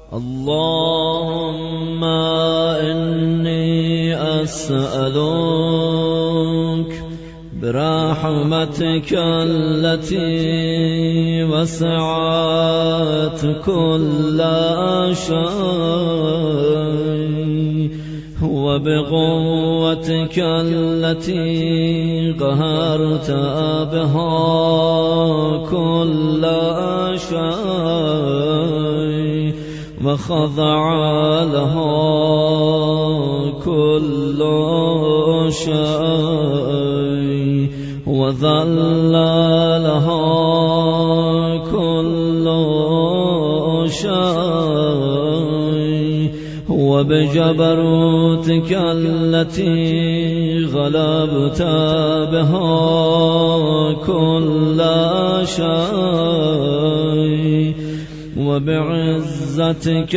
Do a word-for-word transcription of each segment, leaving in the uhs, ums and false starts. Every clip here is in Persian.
اللهم إني أسألك برحمتك التي وسعت كل شيء وبقوتك التي قهرت بها كل شيء وخضع لها كل شيء وذل لها كل شيء وبجبروتك التي غلبت بها كل شيء وبعزتك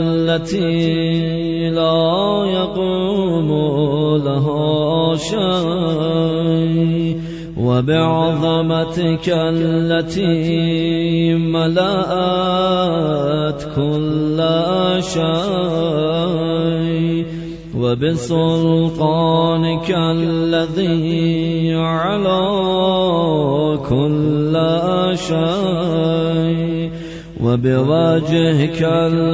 التي لا يقوم لها شيء وبعظمتك التي ملأت كل شيء وبسلطانك الذي على كل شيء وبوجهك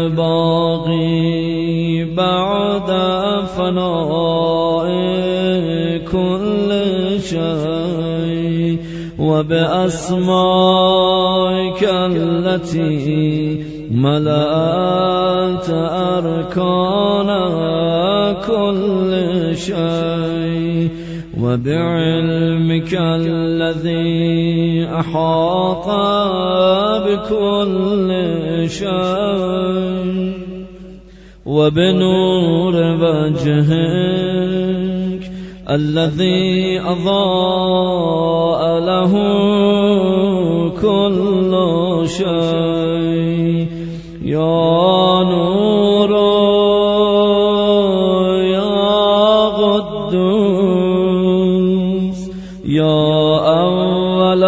الباقي بعد فناء كل شيء وبأسمائك التي ملأت أركان كل شيء وبعلمك الذي أحاط بكل شيء وبنور وجهك الذي أضاء له كل شيء يا نور يا قدوس يا أول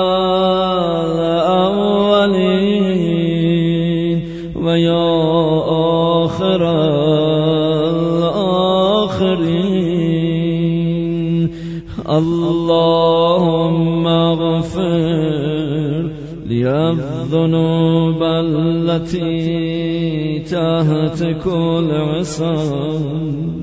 الأولين ويا آخر الآخرين اللهم اغفر لي الذنوب التي تهتك العصام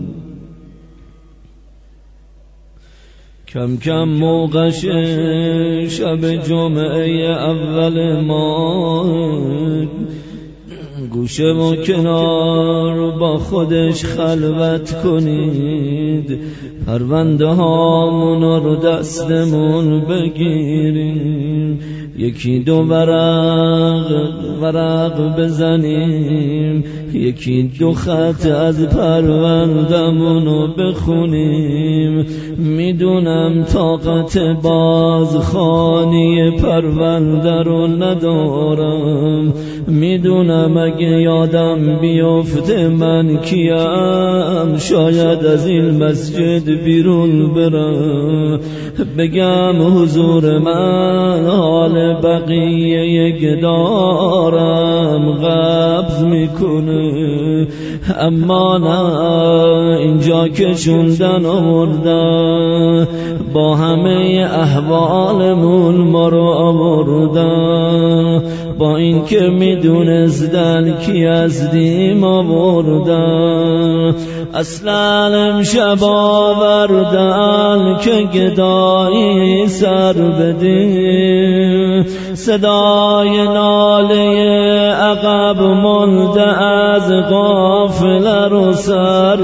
کم کم موقع شب جمعه اول ماه گوشه و کنار با خودش خلوت کنید پرونده هامون رو دستمون بگیریم یکی دو ورق ورق بزنیم یکی دو خط از پروندمونو بخونیم میدونم طاقت بازخوانی پرونده رو ندارم میدونم اگه یادم بیفته من کیم شاید از این مسجد بیرون برم بگم حضور من حال بقیه یک دارم قبض میکنه اما نه اینجا کشوندن آوردن با همه احوالمون ما رو آوردن با این که میدونستن کی از دیم آوردن اصلا امشب آوردن که گدایی سر بدیم صدای ناله عقب مانده از قافله رو سر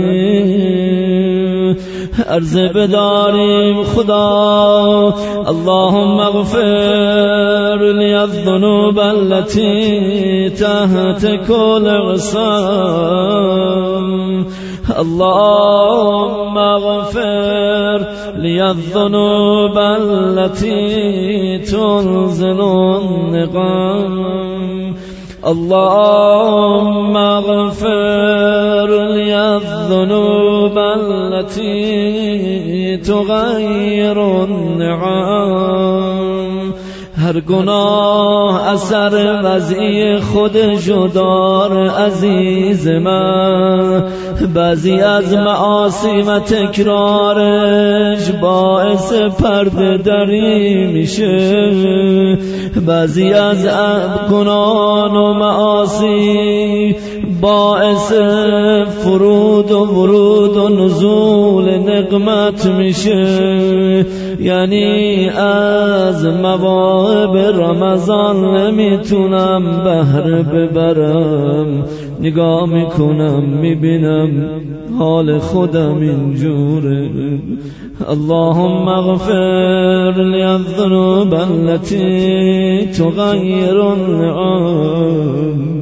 بدیم عرض بداریم خدا اللهم اغفر لی الذنوب التي تحت كل عصام اللهم اغفر لی الذنوب التي تنزل النقام اللهم اغفر لي الذنوب التي تغير النعم هر گناه اثر وضعی خودشو دار عزیز من، بعضی از معاصی و تکرارش باعث پرده دری میشه، بعضی از گناه و معاصی باعث فرود و ورود و نزول نقمت میشه. یعنی از مواهب رمضان نمیتونم بهره ببرم، نگاه میکنم میبینم حال خودم اینجوره. اللهم اغفر لی الذنوب التي تغیر النعم،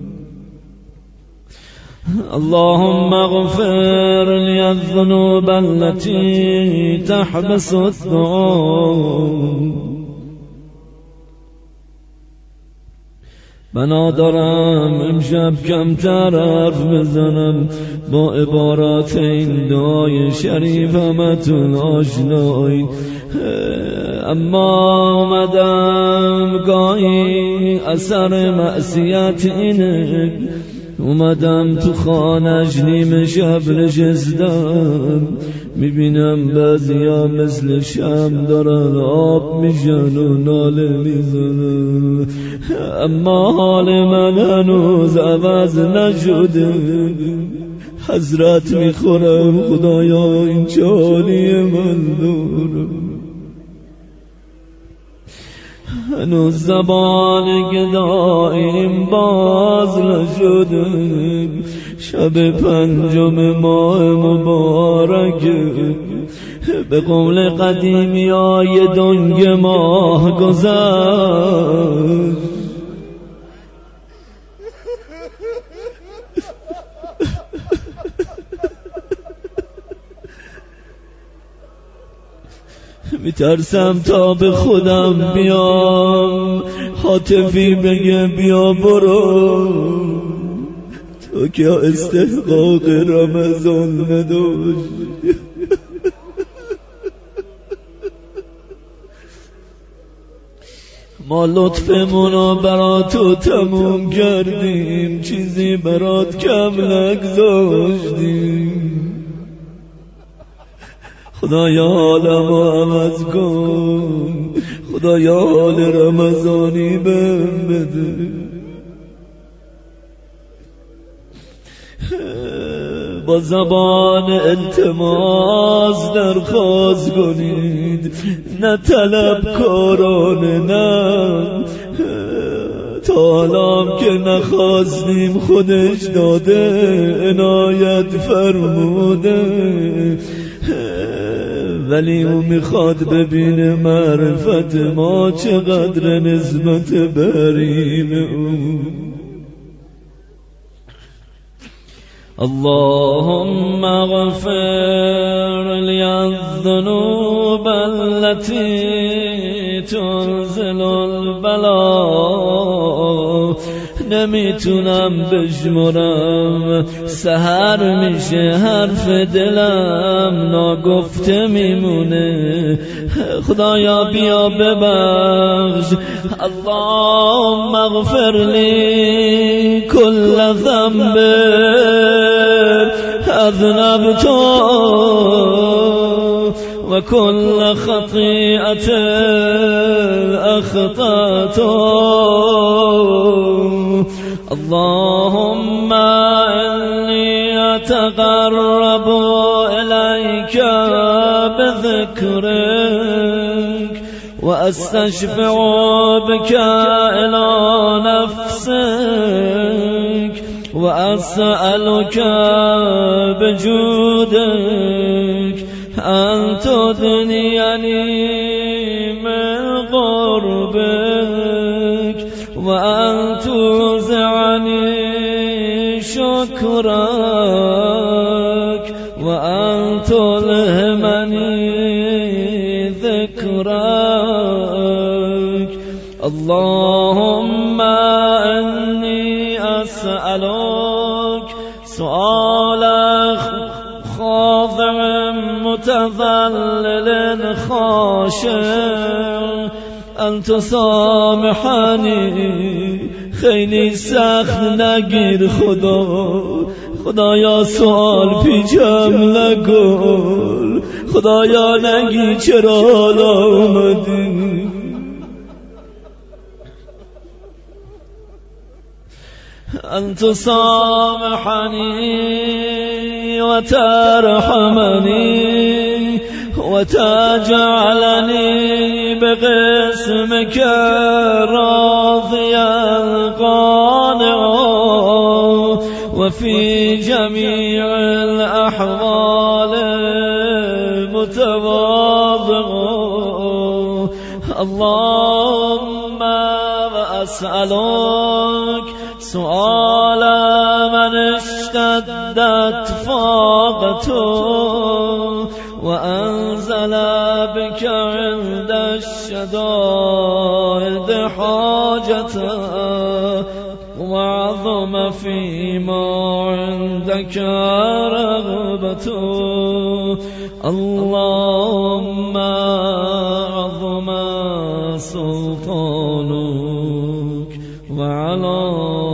اللهم اغفر لی الذنوب التي تحبس الذنوب. بنا دارم امشب کمتر حرف بزنم، با عبارات این دعای شریف همتون آشنایی، اما اومدم گاهی اثر معصیت اینه، اومدم تو خانش نیمه شب نشستم، میبینم بعضیا مثل شم دارن آب میشن و ناله میزنن، اما حال من هنوز عوض نشده. حضرت میخورم خدایا این چه حالی من دارم، هنوز زبان گداییم باز نشده، شب پنجم ماه مبارک به قول قدیمی های دنگ ماه گذشت. میترسم تا به خودم بیام هاتفی بگه بیا برو، تو که استحقاق رمضان نداشت. ما لطفمونو برا تو تموم کردیم، چیزی برات کم نگذاشتیم. خدایا حالمو عوض کن، خدایا حال رمضانی بهم بده. با زبان التماس درخواست کنید، نه طلبکارانه، نه تا حالا که نخواستیم خودش داده، عنایت فرموده، ولی او میخواد ببینه معرفت ما چقدر نسبت بریم او. اللهم اغفر لی الذنوب التي تنزل البلا. نمیتونم بشمرم، سحر میشه حرف دلم ناگفته میمونه. خدایا بیا ببخش. اللهم اغفر لی کل ذنب اذنبته و کل خطیئت اخطأته. اللهم إني أتقرب إليك بذكرك وأستشفع بك إلى نفسك وأسألك بجودك أن تدنيني من قربك وأن توزعني شكرك وأن تلهمني ذكرك. اللهم إني أسألك سؤال خاضع متذلل خاشع انت سامحنی خیلی سخت نگیر خدا، خدایا سوال پیچم نکن، خدایا نگی چرا حالا اومدی. انت سامحنی و ترحمنی و تجعلنی بقسمك راضيا قانعا وفي جميع الأحوال متواضعا. اللهم وأسألك سؤال من اشتدت فاقته وأنزل بك عند الشدائد حاجته وعظم فيما عندك رغبته. اللهم عظم سلطانك وعلى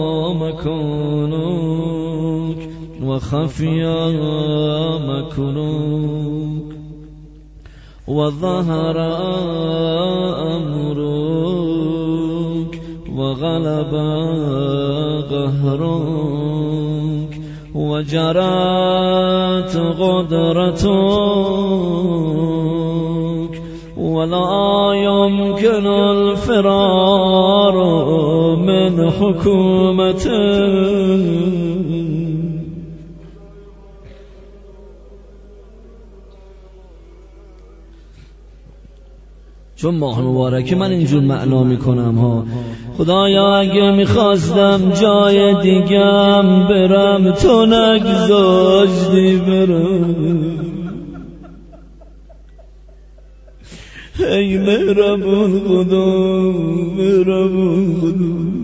مكانك وخفي مكانك وظهر أمرك وغلب قهرك وجرت قدرتك ولا يمكن الفرار من حكومتك. چون ماه مبارکه من اینجور معنا میکنم ها. خدایا اگه میخواستم جای دیگم برم تو نگذاشتی برم. ای مهربون خدا، مهربون خدا.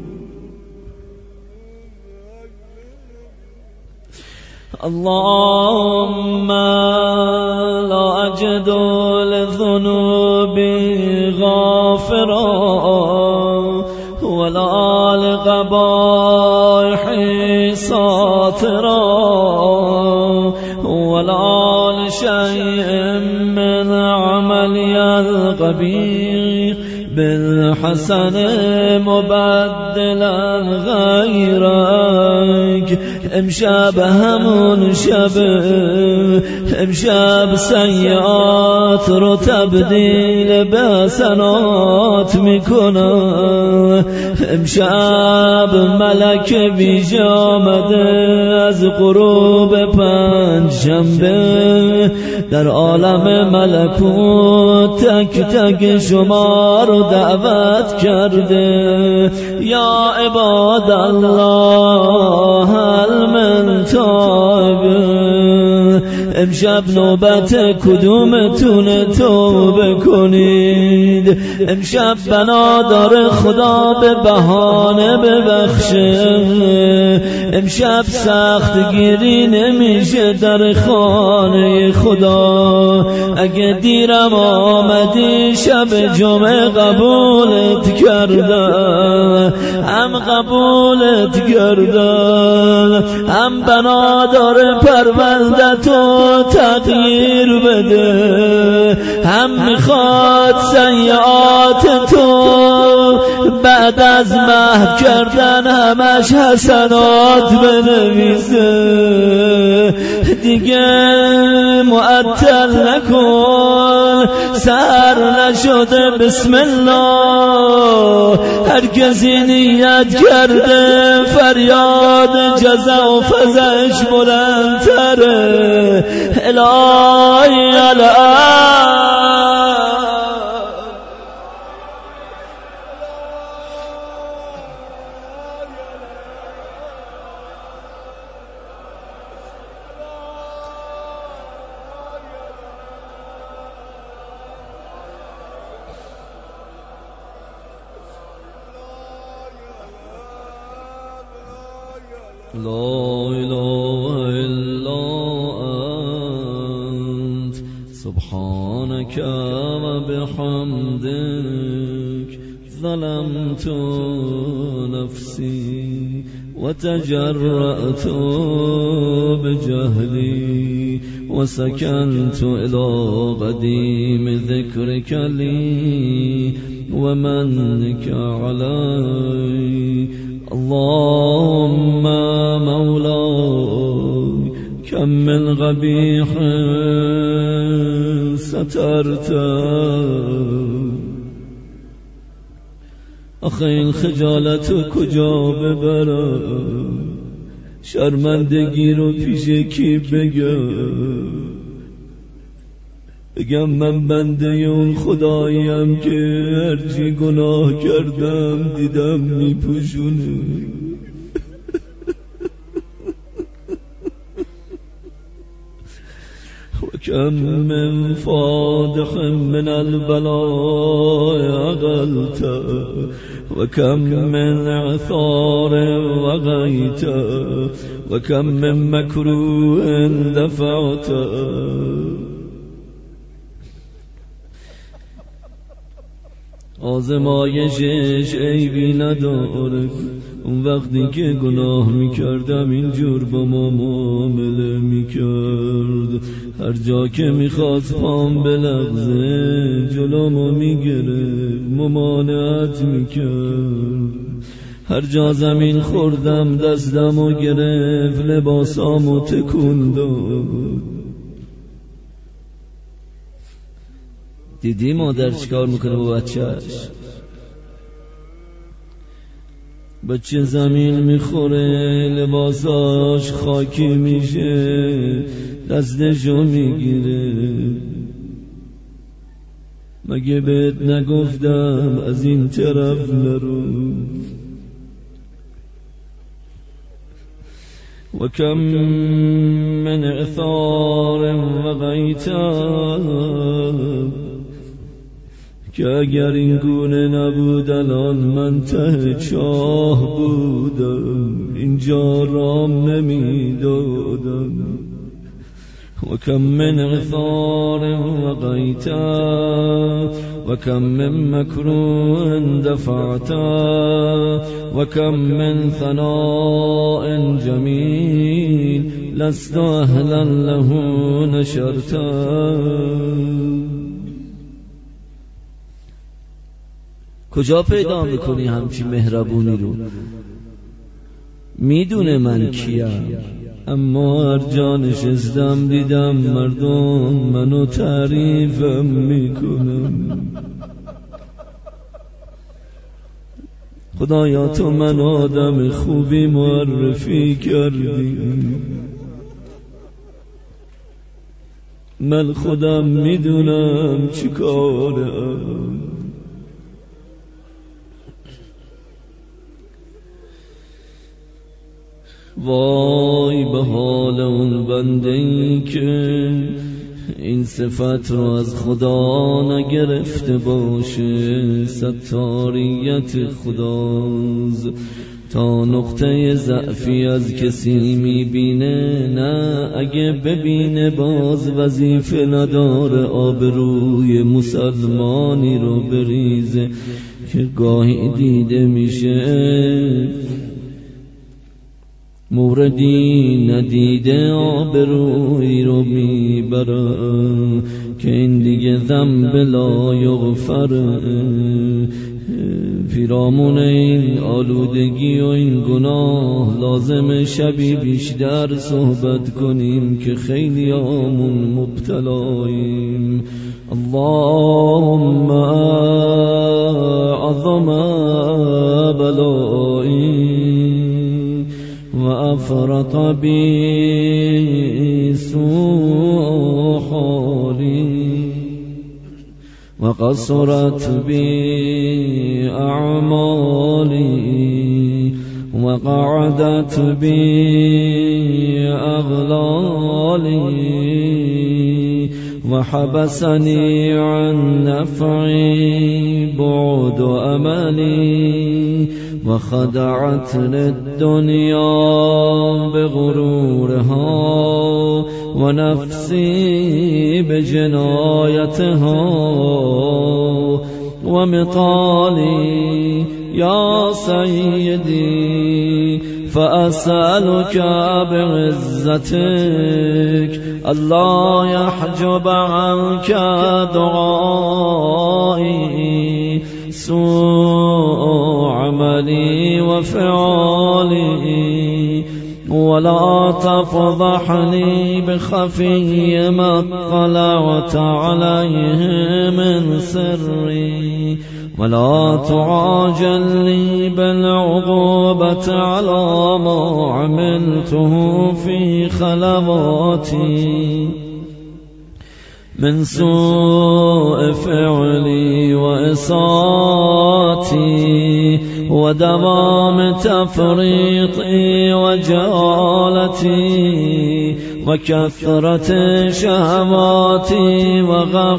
اللهم لا أجد لذنوبي غافرا ولا لقبائحي ساترا ولا لشيء من عملي القبيح بالحسن مبدلا غيرك. امشب همون شب، امشب سیئات رو تبدیل به حسنات میکنم. امشب ملک ویژه آمده از غروب پنج شنبه در عالم ملکوت تک تک شما رو دعوت کرده. یا عباد الله هل من تائب. امشب نوبت کدومتون توبه کنید. امشب بنا داره خدا به بهانه ببخشه. امشب سخت گیری نمیشه در خانه خدا. اگه دیرم آمدی شب جمعه قبولت کردن، هم قبولت کردن، هم بنا داره پروندتو تغییر بده، هم میخواد سیئات تو بعد از محو کردن همش حسنات بنویسه. دیگه معطل نکن، سر نشده بسم الله. هر کسی نیت کرده فریاد جزا و فزش بلندتره. الهی الان لا إله إلا أنت سبحانك وبحمدك ظلمت نفسي وتجرأت بجهلي وسكنت إلى قديم ذكرك لي ومنك علي. اللهم مولاي كم من قبيح سترت آخه این خجالت کجا ببرم، شرمندگی رو پیش کی بگم؟ بگم من بنده اون خداییم که هرچی گناه کردم دیدم میپوشونه. وكم من فادح من البلاء عقلت وكم من عثار وغيت وكم من مكروه دفعت. آزمایشش عیبی نداره، اون وقتی که گناه میکردم اینجور با ما معامله میکرد. هر جا که میخواست پام بلغزه جلومو میگرفت، ممانعت میکرد. هر جا زمین خوردم دستمو گرفت، لباسامو تکون داد. دیدی مادر چیکار میکنه با بچهش؟ بچه زمین میخوره، لباساش خاکی میشه، دستشو میگیره. مگه بهت نگفتم از این طرف نرو؟ و کم من اثار و غیتاب، که اگر این گونه نبود الان من ته چاه بودم، اینجا رام نمیدادم. و کم من عثار و غیتا و کم من مکروه دفعتا و کم من ثناء جمیل لست اهلا له نشرتا. کجا پیدا میکنی همچی مهربونی رو؟ میدونه من کیم، اما هر جا نشستم دیدم مردم منو تعریفم میکنم. خدایا تو من آدم خوبی معرفی کردی، من خودم میدونم چی کارم. وای به حال اون بنده ای که این صفت رو از خدا نگرفته باشه. ستاریت خداست، تا نقطه ضعفی از کسی میبینه، نه اگه ببینه باز وظیفه نداره آبروی مسلمانی رو بریزه که گاهی دیده میشه موردی ندیده آبروی رو میبرن که این دیگه ذنب لا یغفر. پیرامون این آلودگی و این گناه لازم شبی بیشتر صحبت کنیم که خیلی آمون مبتلاییم. اللهم عظم بلایی و افرط بی سوء حالی و قصرت بی اعمالی و قعدت بی اغلالی و حبسنی عن نفعی بعد املی و خدعت للدنیا بغرورها و نفسی بجنایتها ومطالي يا سيدي فأسألك بعزتك الله يحجب عنك دعائي سوء عملي وفعالي ولا تفضحني بخفي ما اطلعت عليه من سري ولا تعاجلني بالعقوبة على ما عملته في خلواتي من سوء فعلي وإساءتي ودوام تفريطي وجهالتي وكثرة شهواتي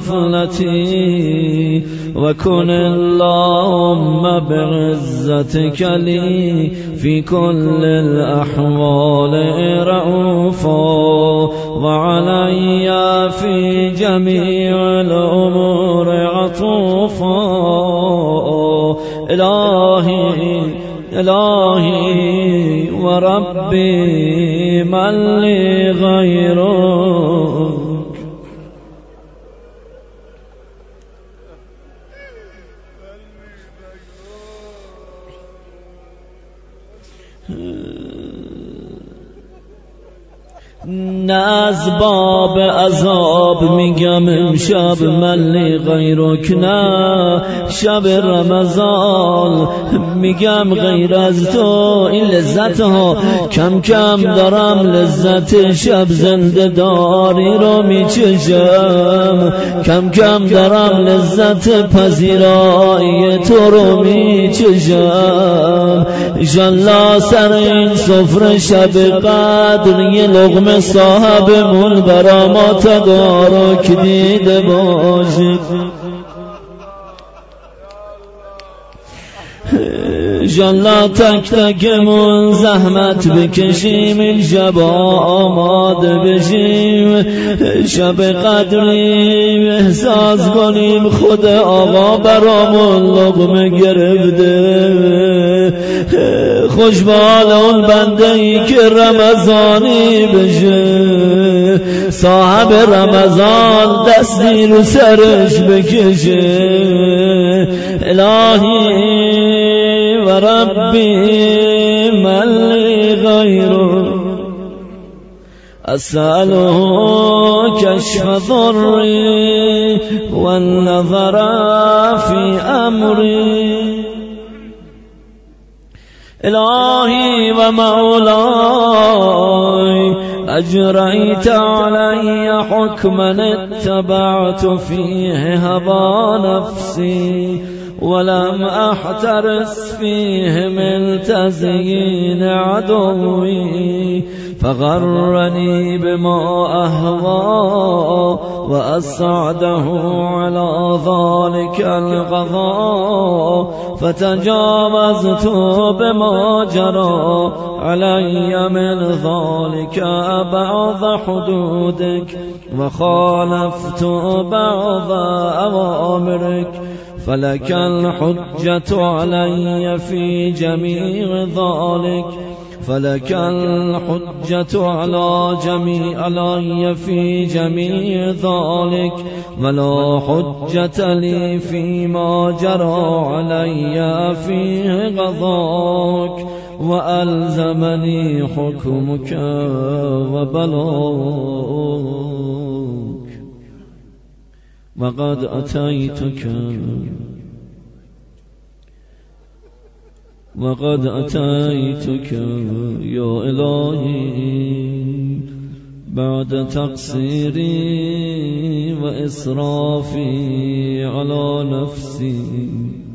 وغفلتي وكن اللهم بعزتك لي في كل الأحوال رؤوفا وعلي في جميع الأمور عطوفا إلهي إلهي وربي من لي غيرك نه از باب عذاب میگم امشب ملی غیرک، نه شب رمضان میگم غیر از تو این لذت ها کم کم دارم لذت شب زنده داری رو میچشم، کم کم دارم لذت پذیرایی تو رو میچشم. انشالله سر این سفره شب قدر یه لقمه صاحبمون برا ما تدارک دیده باشید. انشالله تک تکمون زحمت بکشیم این شب آماده بشیم، شب قدری احساس کنیم خود آقا برامون لقمه گرفته. خوش به حال اون بنده ای که رمضانی بشه، صاحب رمضان دستی رو سرش بکشه. الهی و ربی من لی غیره اسأله کشف ضری و النظر فی امری. الهی و مولاي اجريت علي حكما اتبعت فيه هوى نفسي ولم احترس فيه من تزيين عدوي فغرني بما أهوى وأسعده على ذلك القضاء فتجاوزت بما جرى علي من ذلك بعض حدودك وخالفت بعض أوامرك فلك الحجة علي في جميع ذلك فلك الحجة على جميع علي في جميع ذلك ولا حجة لي فيما جرى علي فيه قضاك وألزمني حكمك وبلاك وقد أتيتك وقد أتيتك يا إلهي بعد تقصيري وإسرافي على نفسي.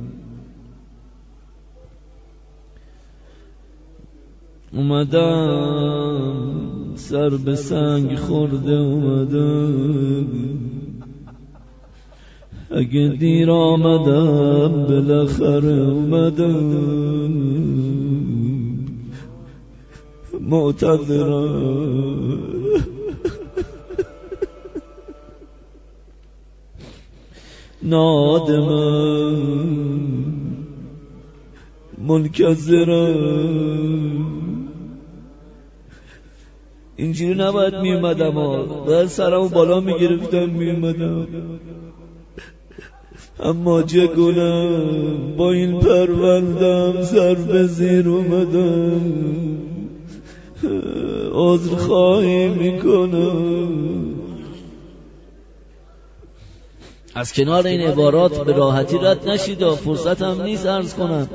اومدم سر به سنگ خورده اومدم، اگه دیر آمدم بالاخره اومدم، معتذرم. نادمم منکزرم. اینجوری نباید می اومدم ها، باید سرمو بالا می گرفتم می اومدم، اما چه کنم با این پروندم سر به زیر اومدم. عذر خواهی می کنم. از کنار این عبارات به راحتی رد نشید و فرصت هم نیست عرض کنم.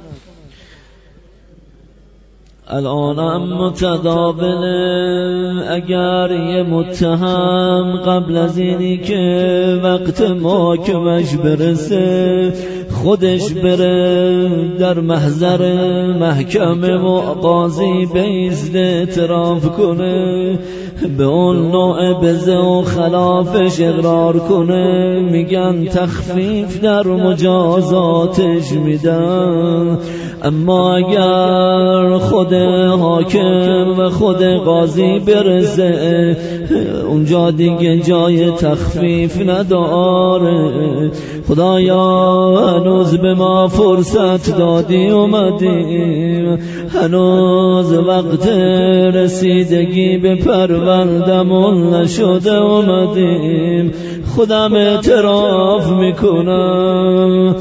الانم متداوله اگر یه متهم قبل از اینی که وقت محاکمش برسه خودش بره در محضر محکمه و قاضی بیزد اعتراف کنه، به اون نوع بزه و خلافش اقرار کنه، میگن تخفیف در مجازاتش میدن. اما اگر خود حاکم و خود قاضی برسه اونجا دیگه جای تخفیف نداره. خدایا هنوز به ما فرصت دادی اومدیم، هنوز وقت رسیدگی به پروندمون نشده اومدیم. خودم اعتراف میکنم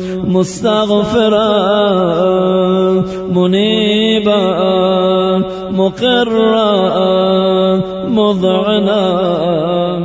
مستغفرم منیبم مقرم مذعنم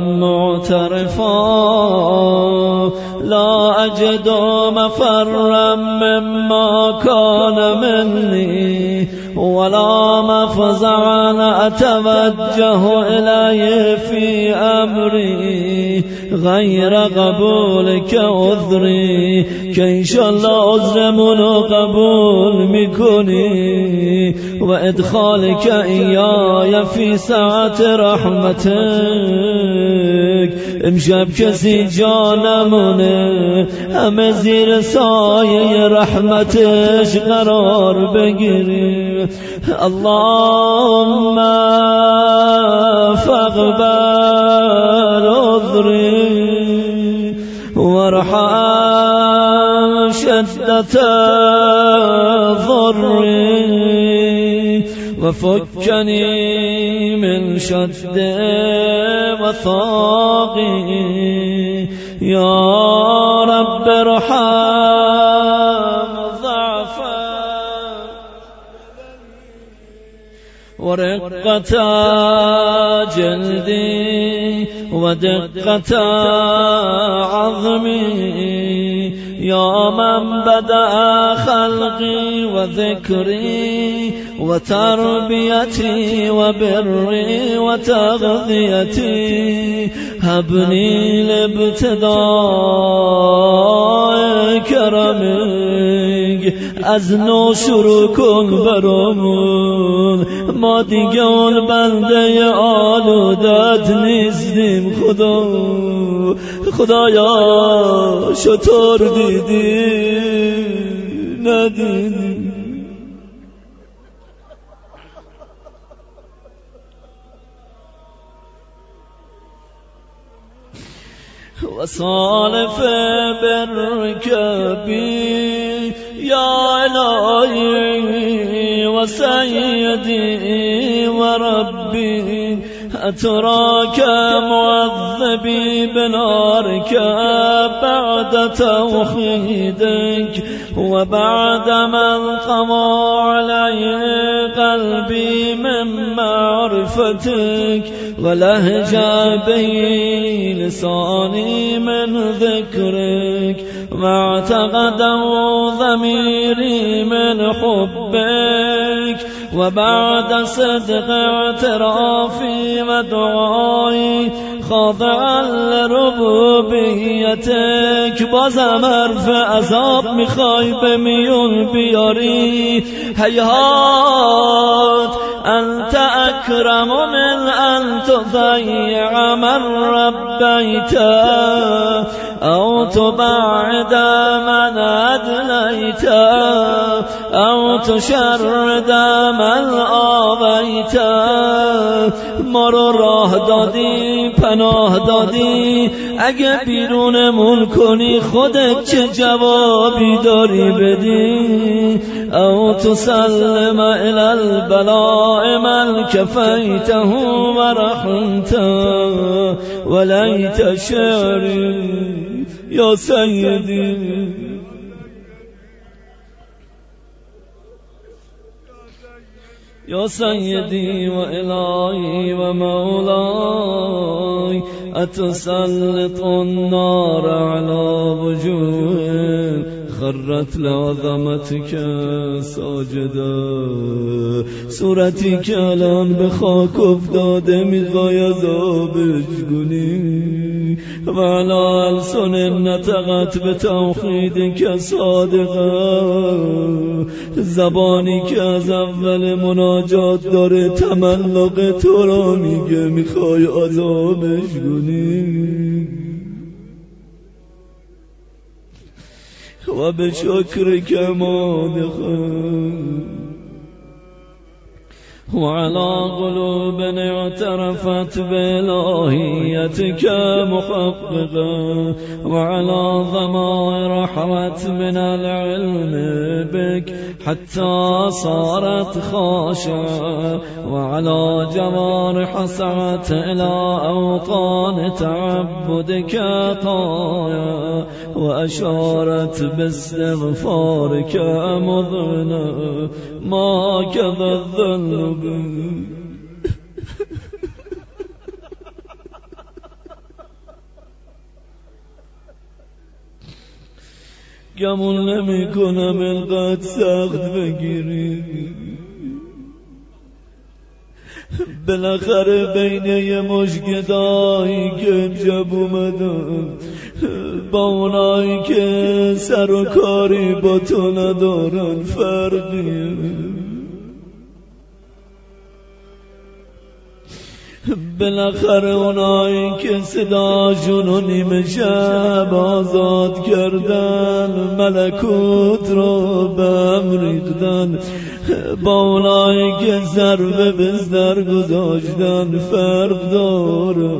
معترفا لا اجد مفرا مما كان مني ولا مفزعا اتوجه الیه فی امری غیر قبولک عذری، که انشالله عذرمونو قبول میکنی و ادخالک ایای فی سعت رحمتک. امشب کسی جا نمونه، همه زیر سایه رحمتش قرار بگیریم. اللهم فاقبل عذری وارحم شدت ضری وفكني من شد وثاقي يا رب ارحم ضعفا ورقة جلدي ودقة عظمي يا من بدأ خلقي وذكري وتربيتي وبري وتغذيتي، هبني لابتداء کرمک، از نو شروع کن برامون، ما دیگه اون بنده آلودت نیستیم. خدا خدایا شطور دیدی ندیدی. وصالف برك بي يا إلهي وسيدي وربي، أتراك معذبي بنارك بعد توحيدك وبعد من قضى علي قلبي من معرفتك ولهجا بي لساني من ذكرك واعتقد ضميري من حبك وبعد صدق اعترافي ودعائي خاضعا لربوبیتک. بازم حرف عذاب میخوای به میون بیاری، هیهات انت اکرم من ان تضیع من ربیت او تبعد من ادلیت او تشرد من آویت. ما رو راه دادی، پناه دادی، اگه بیرونمون کنی خودت چه جوابی داری بدی؟ او تسلم الى البلاء من کفیته و رحمته ولیت شعری یا سیدی. یا سیدی و الهی و مولاي اتسلط النار على وجوه خرت لعظمتك ساجدا. صورتی که الان به خاک افتاده میخوای عذابش کنی و علا السن نطقت به توحید که صادقه، زبانی که از اول مناجات داره تملق تو را میگه میخوای عذابش کنی و به شکر که مادخه وعلى قلوب اعترفت بإلهيتك محققا وعلى ضمائر حوت من العلم بك حتى صارت خاشعة وعلى جوارح سعت إلى أوطان تعبدك طايا وأشارت باستغفارك مذعنا ما كذا الذنب. گمون نمی کنم اینقدر سخت بگیری، بالاخره بین یه مشگدایی که امشب اومدن با اونایی که سر و کاری با تو ندارن فرقیه. بالاخره اونایی که صداشون رو نیمه شب آزاد کردن ملکوت رو به هم ریختن با اونایی که ضربه به سر گذاشتن فرق داره.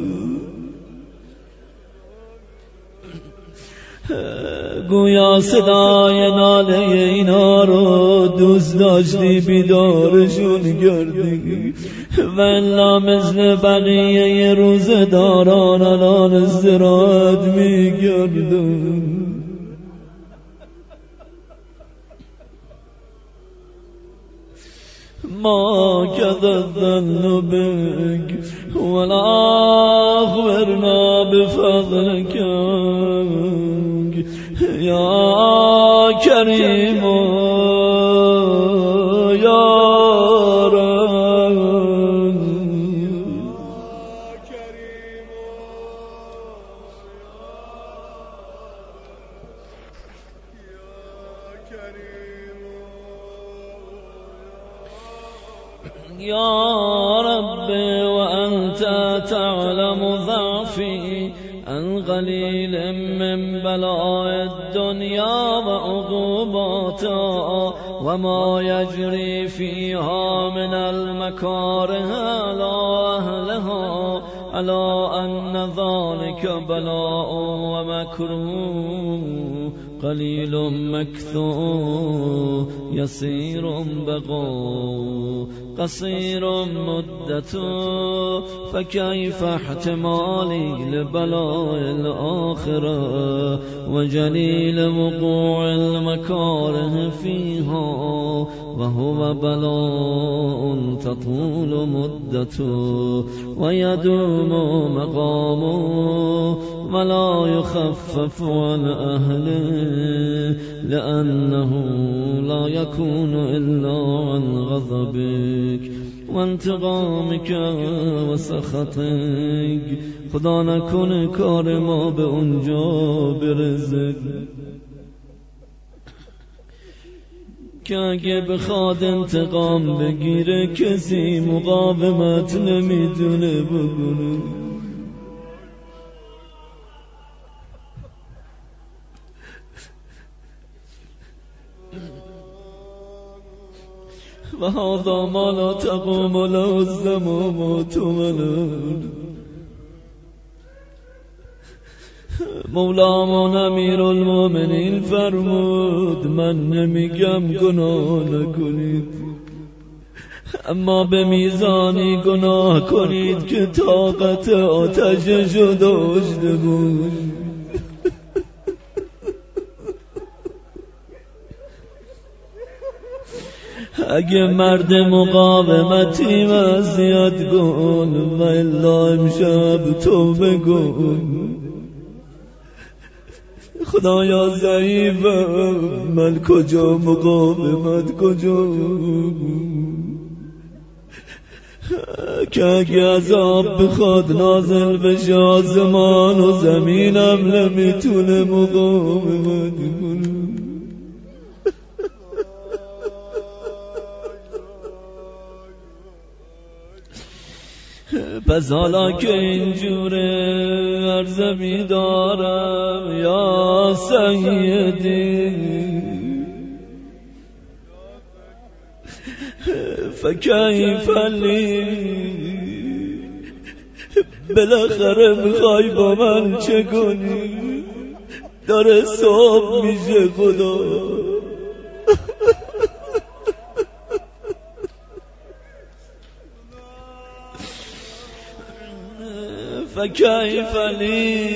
گویا صدای ناله اینا رو دوست داشتی بیدارشون کردی و الا مثل بقیه روزداران الان استراحت می‌کردن. ما كذبنا بك ولا أخبرنا بفضلك يا كريم يا رب يا رب وأنت تعلم ضعفي عن قليل من بلاء الدنيا وعقوباتها وما يجري فيها من المكاره على أهلها على أن ذلك بلاء ومكروه قليل مكثور يسير بقاء قصير مدته فكيف احتمالي لبلاء الآخرة وجليل وقوع المكاره فيها وهو بلاء تطول مدته ويدوم مقامه ولا يخفف عن أهله لأنه لا يكون إلا عن غضبك وانتقامك وسخطك. خدا نکنه کار ما به اونجا برسه که اگه بخواد انتقام بگیره کسی مقاومت نمیدونه بکنه. و هذا ما لا تقوم له الزمام تملا مولامان امیرالمومنین فرمود من نمیگم گناه نکنید، اما به میزانی گناه کنید که طاقت آتششو داشته بود. اگه مرد مقاومتی وصیت کن و الا امشب توبه کن. خدایا ضعیفم، من کجا مقاومت کجا، که اگه عذاب بخواد نازل بشه آسمان و زمینم نمیتونه مقاومت کنه. پس حالا که اینجوره عرض می دارم یا سیدی فکیف لی، بالاخره میخوای با من چه کنی؟ داره صبح میشه خدا. فكيف لي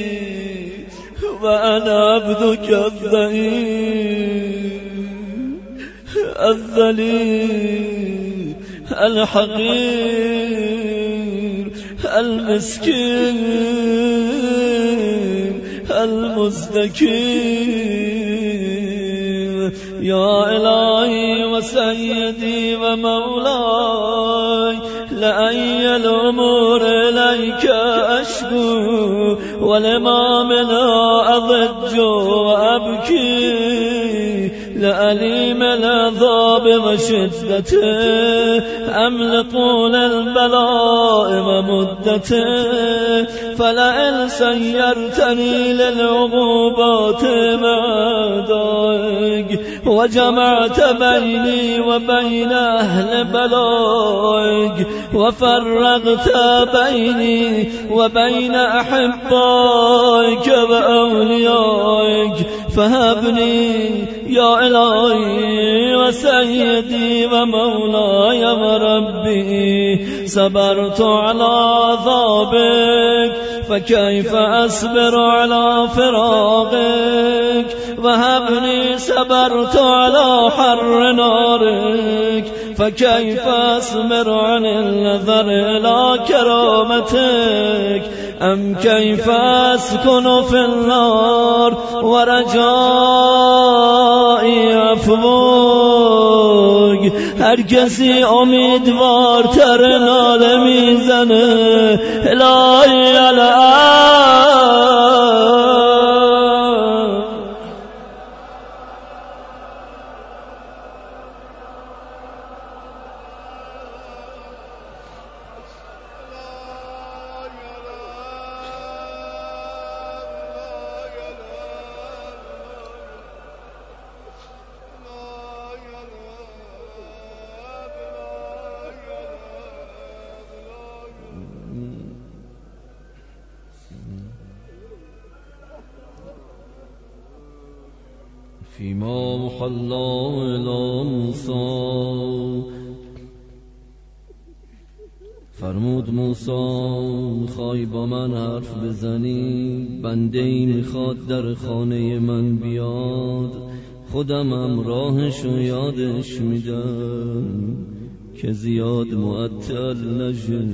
وأنا عبدك الضعيف الذليل الحقير المسكين المستكين. يا إلهي وسيدي ومولاي لأي الأمور إليك أشكو ولما منها أضج وأبكي لأليم العذاب وشدته أم لطول البلاء ومدته. فلئن سيرتني للعقوبات معدائك وجمعت بيني وبين أهل بلائك وفرقت بيني وبين أحبائك وأوليائك فهبني يا إلهي وسيدي ومولاي وربي. صبرت على عذابك فكيف أصبر على فراقك وهبني. صبرت على حر نارك فكيف أصبر عن النظر إلى كرامتك. أم كيف أسكن في النار ورجائي عفوك. هر کسی امیدوارتر ناله میزنه الهی الان. فيما محلا إلى موسى. فرمود موسی میخوای با من حرف بزنی؟ بنده ای میخواد در خانه من بیاد، خودمم راهشو یادش میدم که زیاد معطل نشه.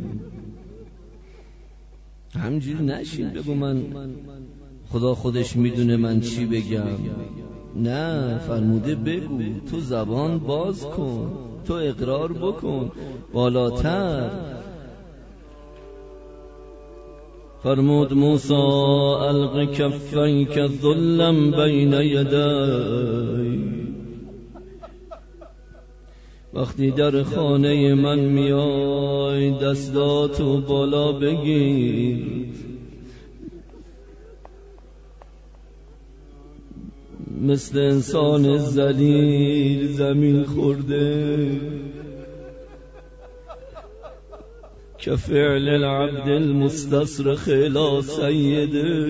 همجوری نشین بگو من خدا خودش میدونه من چی بگم. نه، فرموده بگو، تو زبان باز کن، تو اقرار بکن بالاتر. فرمود موسی الق کفیک ذلا بین یدی. وقتی در خانه من میای دستاتو بالا بگیر، مثل انسان ذلیل زمین خورده. كفعل العبد المستصرخ إلى سيده.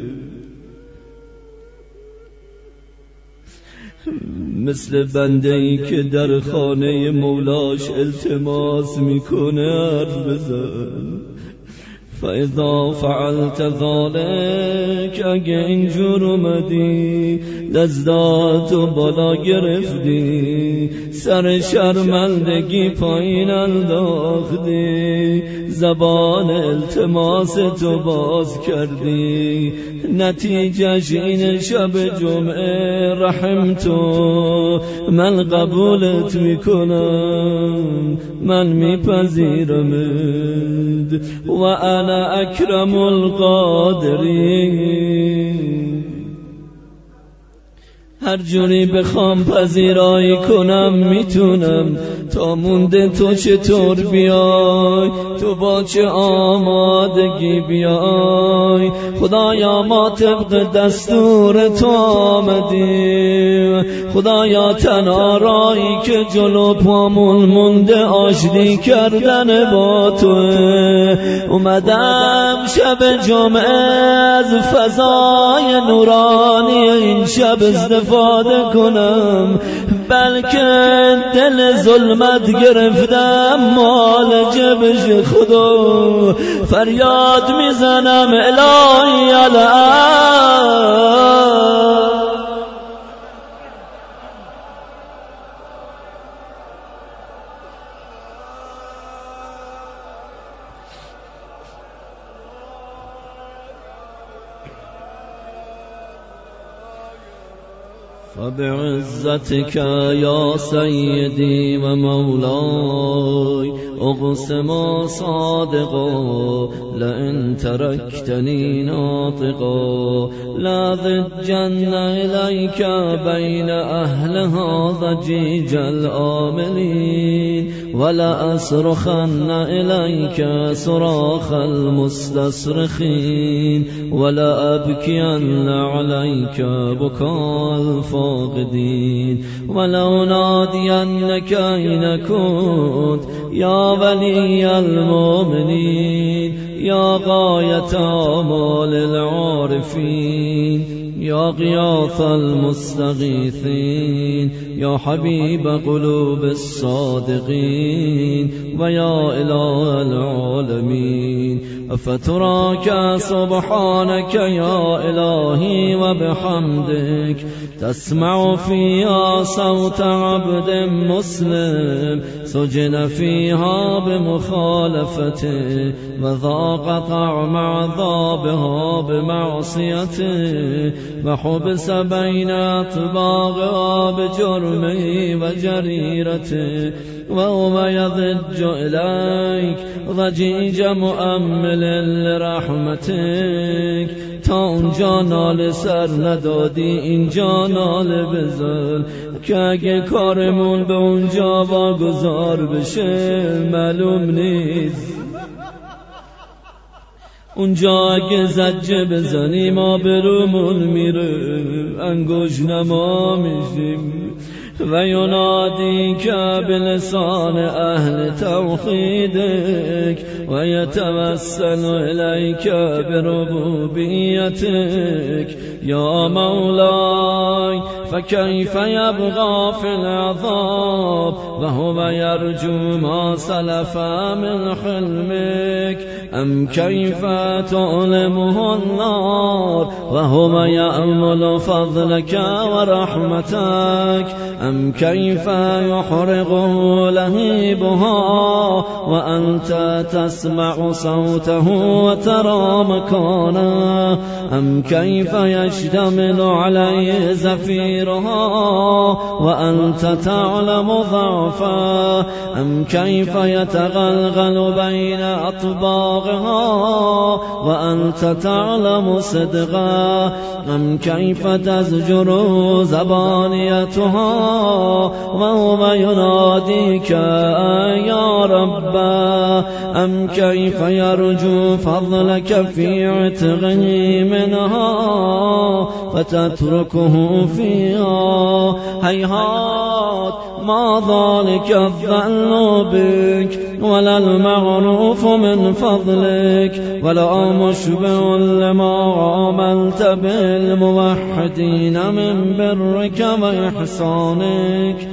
مثل بنده ای که در خانه مولاش التماس میکنه حرف بزن. فاذا فعلت ذلك، اگه اینجور اومدی لذاتو بالا گرفتی، سر شرمندگی پایین انداختی، زبان التماس تو باز کردی، نتیجهش این شب جمعه رحم تو من قبولت میکنم، من میپذیرمت و انا اکرم القادرین. هر جوری بخوام پذیرایی کنم میتونم، تا مونده تو چطور بیای، تو با چه آمادگی بیای. خدایا ما طبق دستور تو آمدیم، خدایا تنها راهی که جلو پامون مونده آشتی کردن با توه. اومدم شب جمعه از فضای نورانی این شب استفاده کنم، بلکه دل ظلمت گرفتم مال جبش خدا، فریاد میزنم الهی الان. فبعزتك يا سيدي ومولاي أقسم صادقا، لئن تركتني ناطقا لأضجن إليك بين أهلها ضجيج الآملين، ولأصرخن إليك صراخ المستصرخين، ولأبكين عليك بكاء الفاقدين، ولو نادينك أين كنت يا ولي المؤمنين، يا غاية آمال العارفين، يا غياث المستغيثين، يا حبيب قلوب الصادقين، ويا إله العالمين. أفتراك سبحانك يا إلهي وبحمدك تسمع فيها صوت عبد مسلم سجن فيها بمخالفته، وذاق طعم عذابها بمعصيته، وحبس بين أطباقها بجرمه وجريرته، وهو يضج إليك ضجيج مؤمل لرحمتك. تا اونجا نال سر ندادی اینجا نال بزن، که اگه کارمون به اونجا واگذار بشه معلوم نیست. اونجا اگه زجه بزنی ما برومون میره، انگوش نما میشیم. و ینادیک بلسان اهل توحیدک و یتوسل الیک بربوبیتک یا مولای. فکیف یبقى فی العذاب و هو یرجو ما سلف من حلمک، ام کیف تعلمه النار و هو یأمل فضلک و رحمتک، ام کیف یحرقه لهیبها و انت تسمع صوته و ترى مکانه، ام کیف یشتمل علیه زفیرها و انت تعلم ضعفه، ام کیف یتغلغل بین اطباقها و انت تعلم صدقه، ام کیف تزجر زبانیتها و هو ینادیک یا رب أم كيف يرجو فضلك في عتقه منها فتتركه فيها؟ هيهات ما ذلك الظن بك ولا المعروف من فضلك ولا مشبع لما عملت بالموحدين من برك وإحسانك.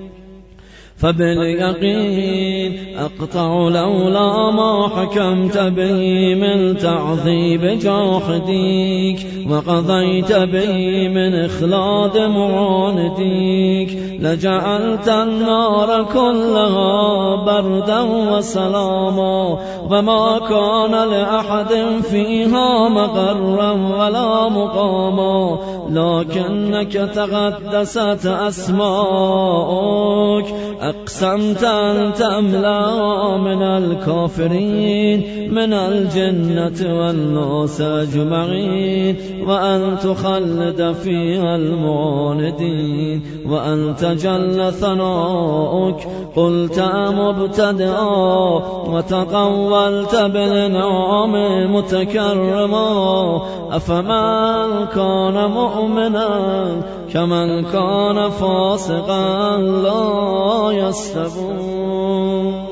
فباليقين أقطع لولا ما حكمت به من تعذيب جاحديك وقضيت به من إخلاد معانديك لجعلت النار كلها بردا وسلاما وما كان لأحد فيها مقرا ولا مقاما لكنك تقدست أسماؤك أقسمت أن تملأ من الكافرين من الجنة والناس أجمعين وأن تخلد فيها المعاندين وأن تجل ثناؤك. قلت مبتدئا وتقولت بالنعم متكرما أفمن كان مؤمنا كمن كان فاسقا لا يستوون.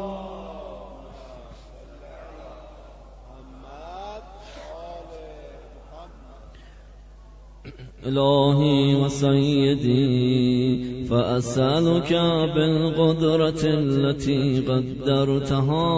إلهي وسيدي فأسألك بالقدرة التي قدرتها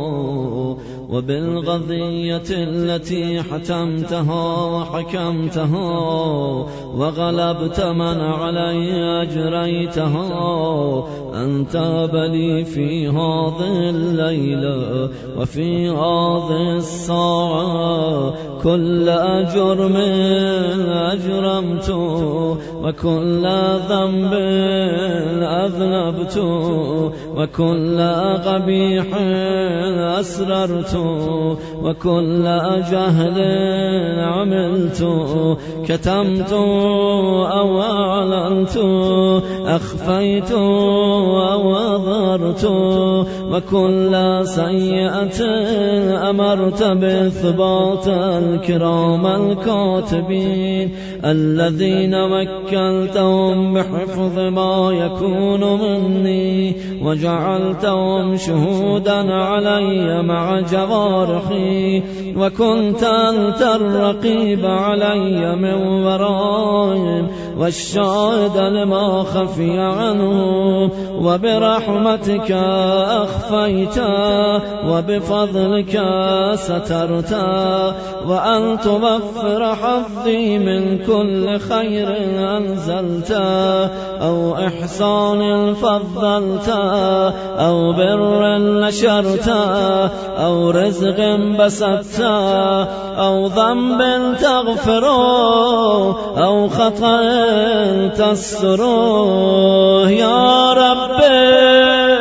وبالقضية التي حتمتها وحكمتها وغلبت من علي أجريتها أن تاب لي في هذه الليلة وفي هذه الساعة كل جرم أجرمت وكل ذنب أذنبت وكل قبيح أسررت وكل جهل عملت كتمت أو أعلنت أخفيت أو أظهرت وكل سيئة أمرت بإثبات الكرام الكاتبين الذين وكلتهم بحفظ ما يكون مني وجعلتهم شهودا علي مع جوارحي وكنت أنت الرقيب علي من ورائهم والشاهد لما خفي عنه وبرحمتك أخفيت وبفضلك سترت وأن توفر حظي من كل خير أنزلت أو إحسان فضلت أو بر نشرت أو رزق بسطت أو ذنب تغفر أو خطأ تستر يا ربي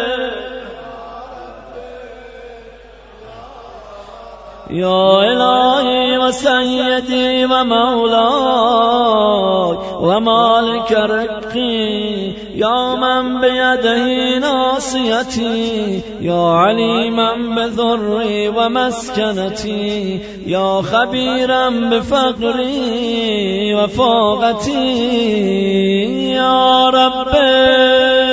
يا إلهي وسيدي ومولاي ومالك رقي يا من بيده ناصيتي يا عليما بذري ومسكنتي يا خبيرا بفقري وفاقتي يا ربي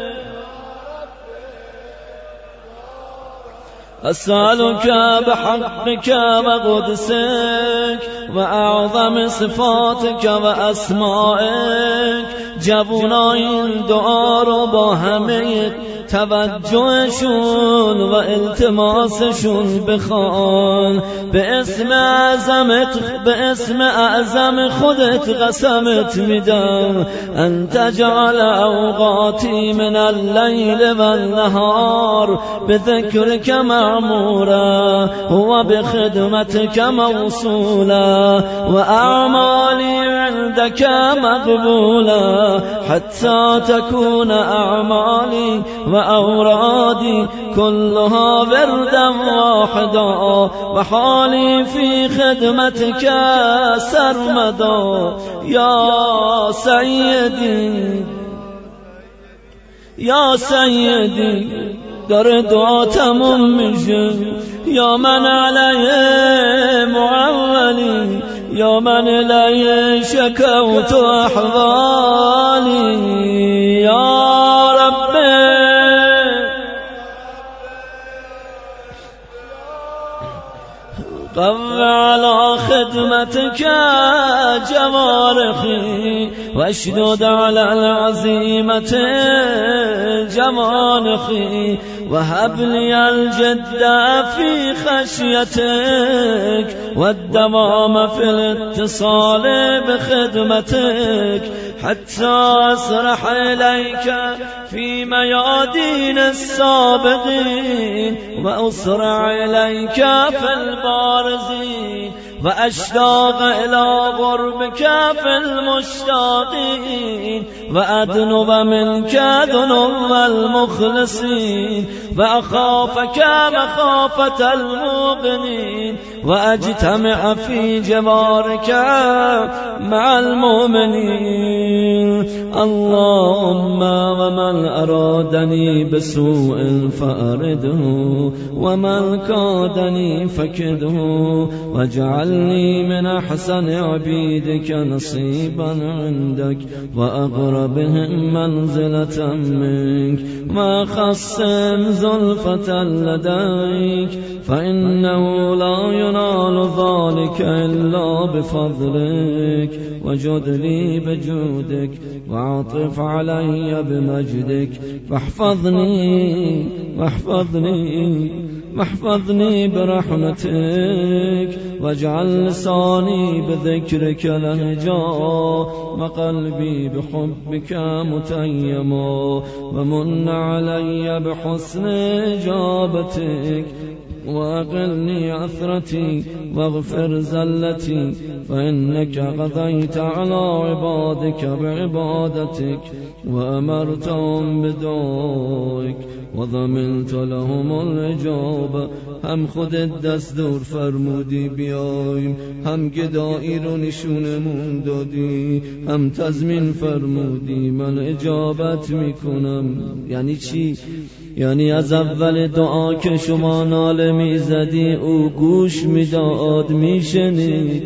أسألك بحقك وقدسك وأعظم صفاتك وأسمائك جوانای دعا رو با همه توجهشون و التماسشون بخوان به اسم اعظمت به اسم اعظم خودت قسمت میدم ان تجعل اوقاتی من الليل والنهار بذكرك معمورا و بخدمتك موصولا و اعمالي عندك مقبولا حتى تكون اعمالي وأورادي كلها وردا واحدا وحالي في خدمتك سرمدا يا سيدي يا سيدي داره دعا تموم میشه. یا من علیه معولی، یا من الیه شکوت احوالی، یا رب قو على خدمتك جوارحي واشدد على العزيمة جوانحي وهب لي الجد في خشيتك والدوام في الاتصال بخدمتك حتى أسرح إليك في ميادين السابقين وأسرع إليك في البارزين وأشتاق إلى قربك في المشتاقين وأدنب منك ذنوب المخلصين وأخافك مخافة الموقنين وأجتمع في جوارك مع المؤمنين. اللهم ومن أرادني بسوء فأرده ومن كادني فكده واجعلني من أحسن عبيدك نصيبا عندك وأقربهم منزلة منك وخصم زلفة لديك فإنه لا ينال ذلك إلا بفضلك وجد لي بجودك وعطف علي بمجدك واحفظني واحفظني واحفظني برحمتك واجعل لساني بذكرك لهجا وقلبي بحبك متيما ومن علي بحسن إجابتك وأقلني عثرتي واغفر زلتي فإنك قضيت على عبادك بعبادتك وأمرتهم بدعائك وضمنت لهم الإجابة. هم خودت دستور فرمودی بیایم، هم گدایی رو نشونمون دادی، هم تضمین فرمودی من اجابت میکنم. یعنی چی؟ یعنی از اول دعا که شما ناله میزدی او گوش میداد، میشنید،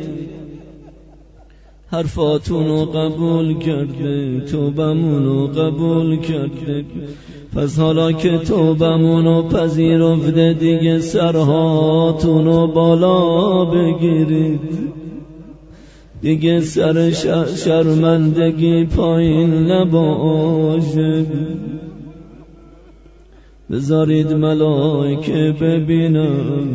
حرفاتونو قبول کرده، توبمونو قبول کرده. پس حالا که توبمونو پذیرفته دیگه سرهاتونو بالا بگیرید، دیگه سر شرمندگی پایین نباشه. بذارید ملائکه ببینن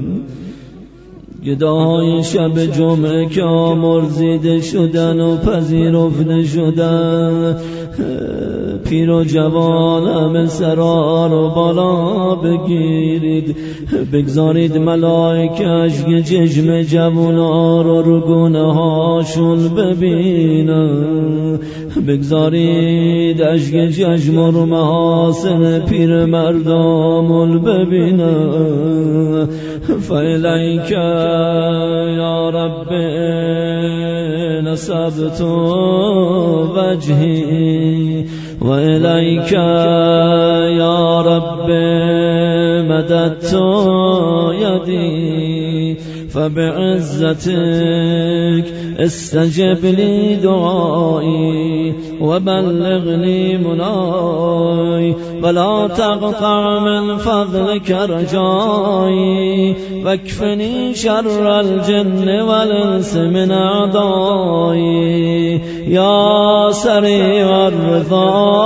گداهای شب جمعه که آمرزیده شدن و پذیرفته شدن، پیر و جوان همه سرها رو بالا بگیرید. بگذارید ملائکه اشک چشم جوونا رو رو گونه هاشون ببینن. بگذارید اشک چشم رو محاسن پیر مردامون ببینن. فإلیک یا رب نصبت وجهی و الیک یا رب مددت یدی فبعزتك استجب لي دعائي وبلغني مناي ولا تقطع من فضلك رجائي واكفني شر الجن والانس من اعدائي يا سريع الرضا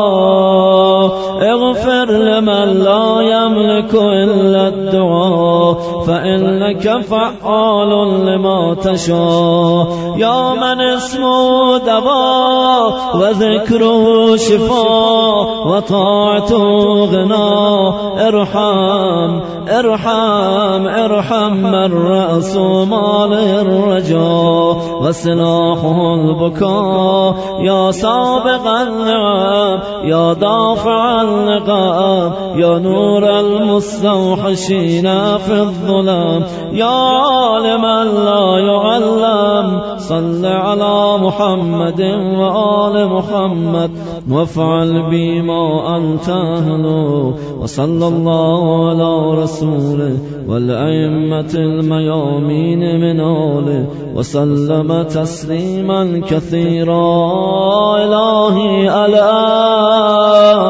اغفر لمن لا يملك إلا الدعاء فإنك فعال لما تشاء يا من اسمه دواء وذكره شفاء وطاعته غنى ارحم ارحم ارحم من رأس مال الرجاء وسلاحه البكاء يا سابق النعم يا دافع النقام يا نور المستوحشين في الظلم يا عالما لا يعلم صل على محمد وآل محمد وافعل بما أنت أهله وصلى الله على رسوله والأئمة الميامين من آله وسلم تسليما كثيرا. إلهي الآن